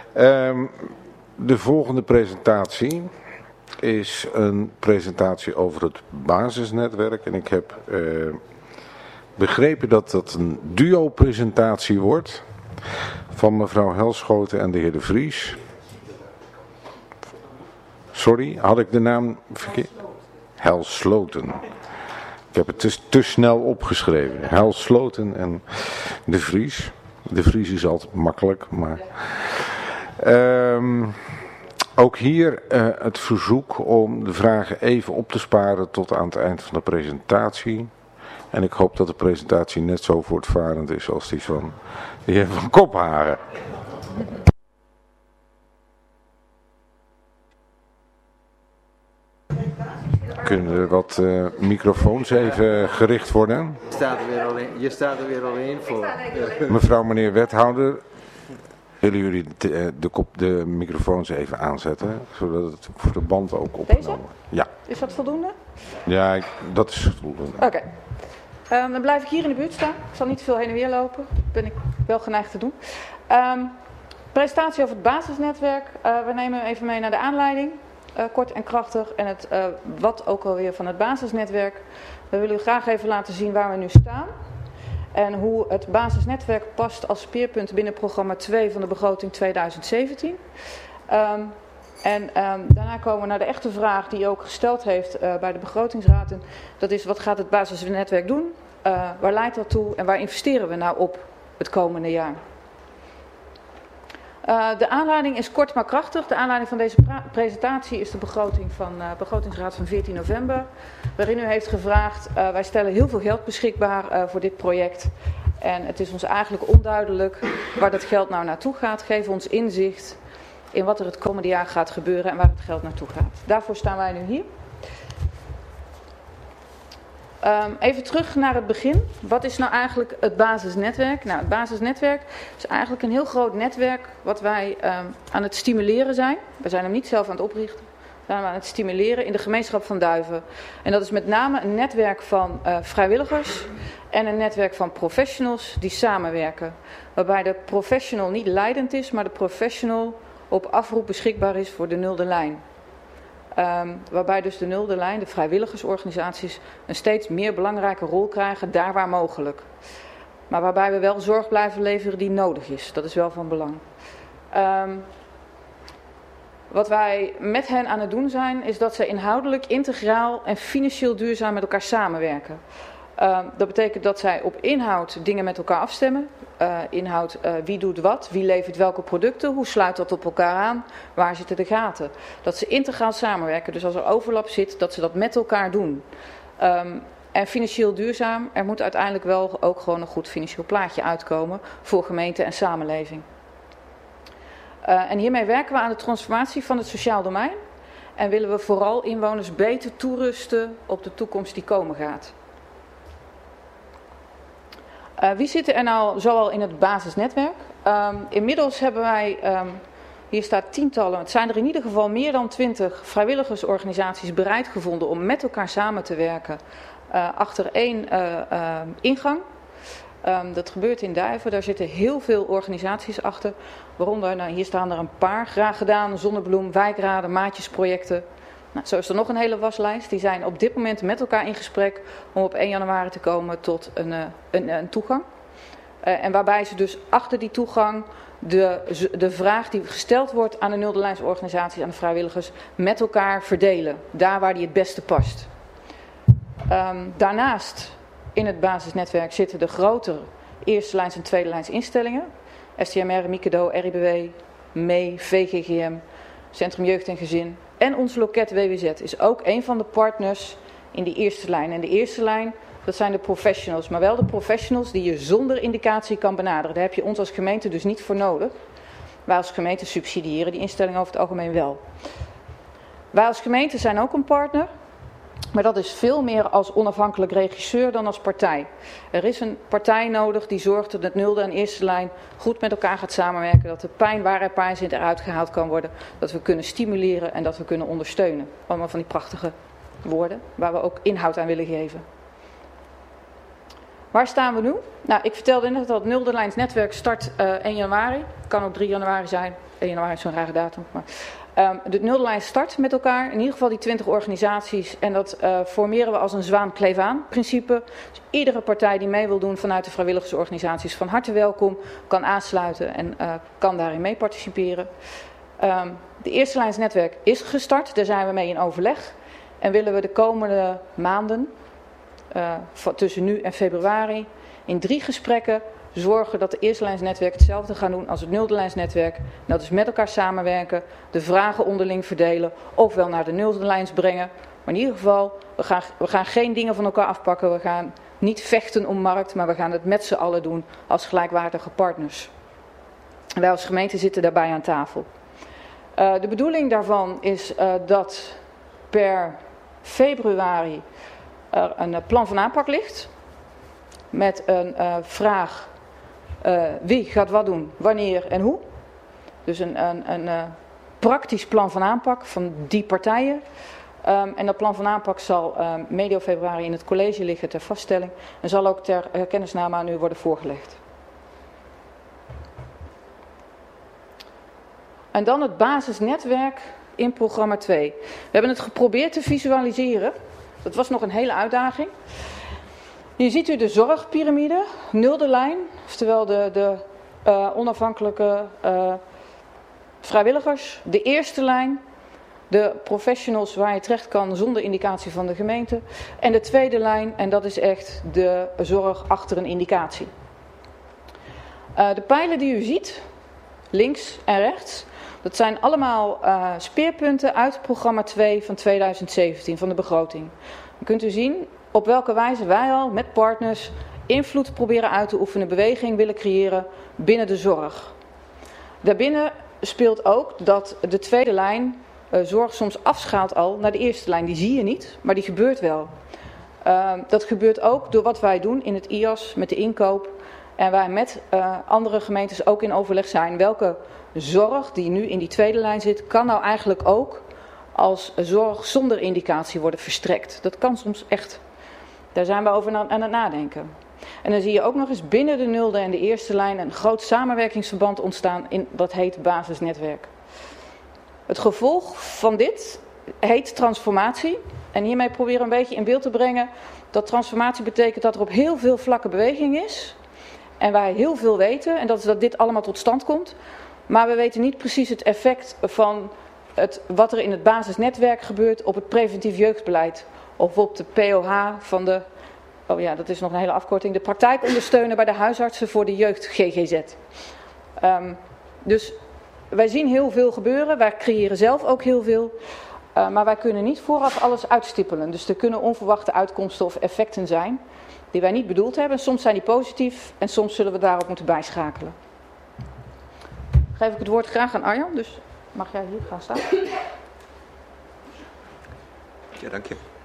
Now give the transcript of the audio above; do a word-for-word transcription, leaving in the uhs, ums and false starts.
Um, de volgende presentatie is een presentatie over het basisnetwerk. En ik heb uh, begrepen dat dat een duo-presentatie wordt van mevrouw Helschoten en de heer De Vries. Sorry, had ik de naam verkeerd? Helsloten. Ik heb het te, te snel opgeschreven. Helsloten en De Vries. De Vries is altijd makkelijk, maar... Um, ook hier uh, het verzoek om de vragen even op te sparen tot aan het eind van de presentatie. En ik hoop dat de presentatie net zo voortvarend is als die van de heer Van Kopharen. Kunnen er wat uh, microfoons even gericht worden? Je staat er weer alleen, je staat er weer alleen voor. Mevrouw, meneer wethouder, willen jullie de, de, kop, de microfoons even aanzetten, zodat het voor de band ook opgenomen wordt? Ja. Is dat voldoende? Ja, ik, dat is voldoende. Oké. Okay. Um, dan blijf ik hier in de buurt staan. Ik zal niet veel heen en weer lopen. Dat ben ik wel geneigd te doen. Um, presentatie over het basisnetwerk. Uh, we nemen even mee naar de aanleiding. Uh, kort en krachtig. En het uh, wat ook alweer van het basisnetwerk. We willen u graag even laten zien waar we nu staan. En hoe het basisnetwerk past als speerpunt binnen programma twee van de begroting tweeduizend zeventien. Um, en um, daarna komen we naar de echte vraag die u ook gesteld heeft uh, bij de begrotingsraad. En dat is, wat gaat het basisnetwerk doen? Uh, waar leidt dat toe? En waar investeren we nou op het komende jaar? Uh, de aanleiding is kort maar krachtig. De aanleiding van deze presentatie is de begroting van uh, begrotingsraad van veertien november. Waarin u heeft gevraagd, uh, wij stellen heel veel geld beschikbaar uh, voor dit project. En het is ons eigenlijk onduidelijk waar dat geld nou naartoe gaat. Geef ons inzicht in wat er het komende jaar gaat gebeuren en waar het geld naartoe gaat. Daarvoor staan wij nu hier. Um, even terug naar het begin. Wat is nou eigenlijk het basisnetwerk? Nou, het basisnetwerk is eigenlijk een heel groot netwerk wat wij um, aan het stimuleren zijn. We zijn hem niet zelf aan het oprichten. We zijn hem aan het stimuleren in de gemeenschap van Duiven. En dat is met name een netwerk van uh, vrijwilligers en een netwerk van professionals die samenwerken. Waarbij de professional niet leidend is, maar de professional op afroep beschikbaar is voor de nulde lijn. Um, waarbij dus de nulde lijn, de vrijwilligersorganisaties, een steeds meer belangrijke rol krijgen, daar waar mogelijk. Maar waarbij we wel zorg blijven leveren die nodig is. Dat is wel van belang. Um, wat wij met hen aan het doen zijn, is dat ze inhoudelijk, integraal en financieel duurzaam met elkaar samenwerken. Uh, dat betekent dat zij op inhoud dingen met elkaar afstemmen. Uh, inhoud, uh, wie doet wat, wie levert welke producten, hoe sluit dat op elkaar aan, waar zitten de gaten. Dat ze integraal samenwerken, dus als er overlap zit, dat ze dat met elkaar doen. Um, en financieel duurzaam, er moet uiteindelijk wel ook gewoon een goed financieel plaatje uitkomen voor gemeente en samenleving. Uh, en hiermee werken we aan de transformatie van het sociaal domein. En willen we vooral inwoners beter toerusten op de toekomst die komen gaat. Uh, wie zit er nou zoal in het basisnetwerk? Um, inmiddels hebben wij, um, hier staat tientallen, het zijn er in ieder geval meer dan twintig vrijwilligersorganisaties bereid gevonden om met elkaar samen te werken uh, achter één uh, uh, ingang. Um, dat gebeurt in Duiven, daar zitten heel veel organisaties achter. Waaronder, nou, hier staan er een paar, Graag Gedaan, Zonnebloem, Wijkraden, Maatjesprojecten. Nou, zo is er nog een hele waslijst. Die zijn op dit moment met elkaar in gesprek om op één januari te komen tot een, een, een toegang. Uh, en waarbij ze dus achter die toegang de, de vraag die gesteld wordt aan de nulde lijnsorganisaties, aan de vrijwilligers, met elkaar verdelen. Daar waar die het beste past. Um, daarnaast in het basisnetwerk zitten de grotere eerste lijns en tweede lijns instellingen. S T M R, Mikado, R I B W, M E E, V G G M, Centrum Jeugd en Gezin. En ons loket W W Z is ook een van de partners in die eerste lijn. En de eerste lijn, dat zijn de professionals. Maar wel de professionals die je zonder indicatie kan benaderen. Daar heb je ons als gemeente dus niet voor nodig. Wij als gemeente subsidiëren die instellingen over het algemeen wel. Wij als gemeente zijn ook een partner. Maar dat is veel meer als onafhankelijk regisseur dan als partij. Er is een partij nodig die zorgt dat het nulde en eerste lijn goed met elkaar gaat samenwerken. Dat de pijn waar er pijn zit eruit gehaald kan worden. Dat we kunnen stimuleren en dat we kunnen ondersteunen. Allemaal van die prachtige woorden waar we ook inhoud aan willen geven. Waar staan we nu? Nou, ik vertelde net al, het nulderlijnsnetwerk start uh, één januari. Kan ook drie januari zijn. één januari is zo'n rare datum. Maar, um, de nulderlijn start met elkaar. In ieder geval die twintig organisaties. En dat uh, formeren we als een zwaan-kleef-aan principe. Dus iedere partij die mee wil doen vanuit de vrijwilligersorganisaties van harte welkom. Kan aansluiten en uh, kan daarin mee participeren. Um, de eerste lijnsnetwerk is gestart. Daar zijn we mee in overleg. En willen we de komende maanden, uh, van, tussen nu en februari, in drie gesprekken zorgen dat de eerste lijnsnetwerk hetzelfde gaan doen als het nulderlijnsnetwerk. Dat is met elkaar samenwerken, de vragen onderling verdelen, ofwel naar de nulderlijns brengen. Maar in ieder geval, we gaan, we gaan geen dingen van elkaar afpakken. We gaan niet vechten om markt, maar we gaan het met z'n allen doen als gelijkwaardige partners. En wij als gemeente zitten daarbij aan tafel. Uh, de bedoeling daarvan is uh, dat per februari er een uh, plan van aanpak ligt. Met een uh, vraag uh, wie gaat wat doen, wanneer en hoe. Dus een, een, een uh, praktisch plan van aanpak van die partijen. Um, en dat plan van aanpak zal uh, medio februari in het college liggen ter vaststelling. En zal ook ter uh, kennisname aan u worden voorgelegd. En dan het basisnetwerk in programma twee. We hebben het geprobeerd te visualiseren. Dat was nog een hele uitdaging. Hier ziet u de zorgpyramide, nulderlijn, oftewel de, de uh, onafhankelijke uh, vrijwilligers. De eerste lijn, de professionals waar je terecht kan zonder indicatie van de gemeente. En de tweede lijn, en dat is echt de zorg achter een indicatie. Uh, de pijlen die u ziet, links en rechts, dat zijn allemaal uh, speerpunten uit programma twee van tweeduizend zeventien, van de begroting. Dan kunt u zien op welke wijze wij al met partners invloed proberen uit te oefenen, beweging willen creëren binnen de zorg. Daarbinnen speelt ook dat de tweede lijn uh, zorg soms afschaalt al naar de eerste lijn. Die zie je niet, maar die gebeurt wel. Uh, dat gebeurt ook door wat wij doen in het I A S met de inkoop. En wij met uh, andere gemeentes ook in overleg zijn. Welke zorg die nu in die tweede lijn zit, kan nou eigenlijk ook als zorg zonder indicatie worden verstrekt. Dat kan soms echt. Daar zijn we over aan het nadenken. En dan zie je ook nog eens binnen de nulde en de eerste lijn een groot samenwerkingsverband ontstaan in dat heet basisnetwerk. Het gevolg van dit heet transformatie. En hiermee proberen we een beetje in beeld te brengen dat transformatie betekent dat er op heel veel vlakken beweging is. En wij heel veel weten, en dat is dat dit allemaal tot stand komt. Maar we weten niet precies het effect van het, wat er in het basisnetwerk gebeurt op het preventief jeugdbeleid. Of op de P O H van de, oh ja, dat is nog een hele afkorting, de praktijkondersteuner bij de huisartsen voor de jeugd G G Z. Um, dus wij zien heel veel gebeuren, wij creëren zelf ook heel veel. Uh, maar wij kunnen niet vooraf alles uitstippelen. Dus er kunnen onverwachte uitkomsten of effecten zijn die wij niet bedoeld hebben. Soms zijn die positief en soms zullen we daarop moeten bijschakelen. Geef ik het woord graag aan Arjan, dus mag jij hier gaan staan. Ja, dank je.